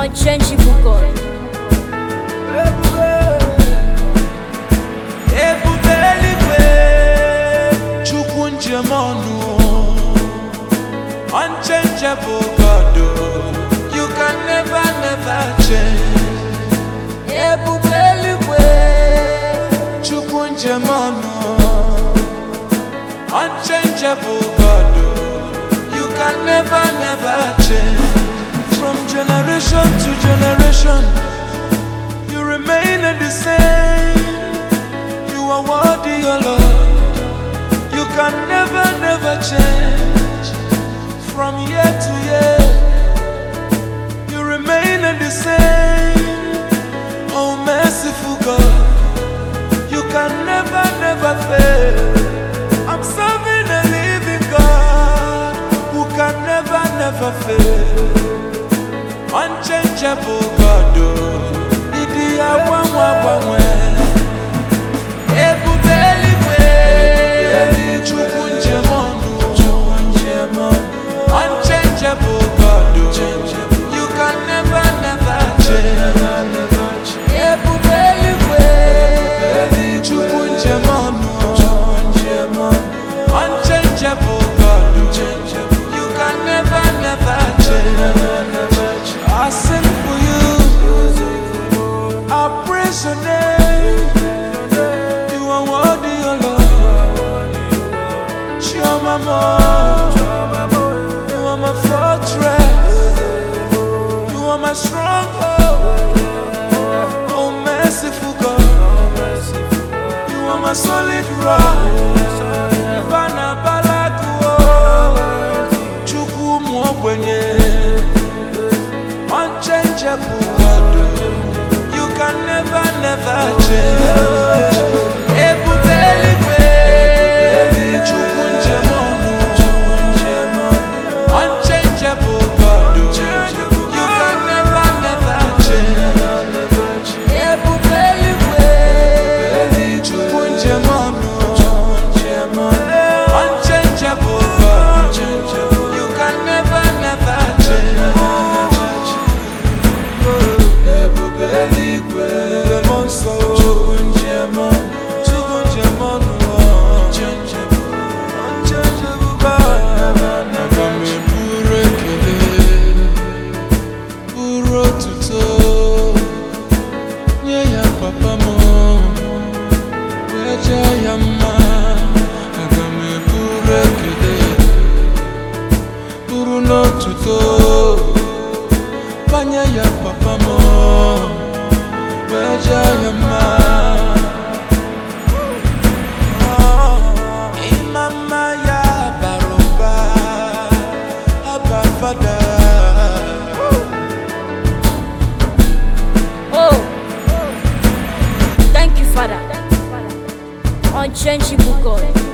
unchangeable God. Unchangeable God, you can never change. Unchangeable God, you can never change. From generation to generation, you remain the same. You are worthy, O Lord. You can never change. From year to year, you remain the same. Oh merciful God, you can never fail. I'm serving a living God who can never fail. Unchangeable God, unchangeable God, you can never change. Unchangeable God, you can never change. I sing for you, I praise your name. You are worthy, O Lord. You are my mom, you are my fortress, you are my stronghold. Oh merciful God, you are my solid rock. Unchangeable God, you can never change. Unchangeable God, you can never change. Unchangeable God, you can never change. Panya ya papa mo, weja ya ma. Imama ya baroba, abafada. Oh, thank you, Father. Unchangeable God.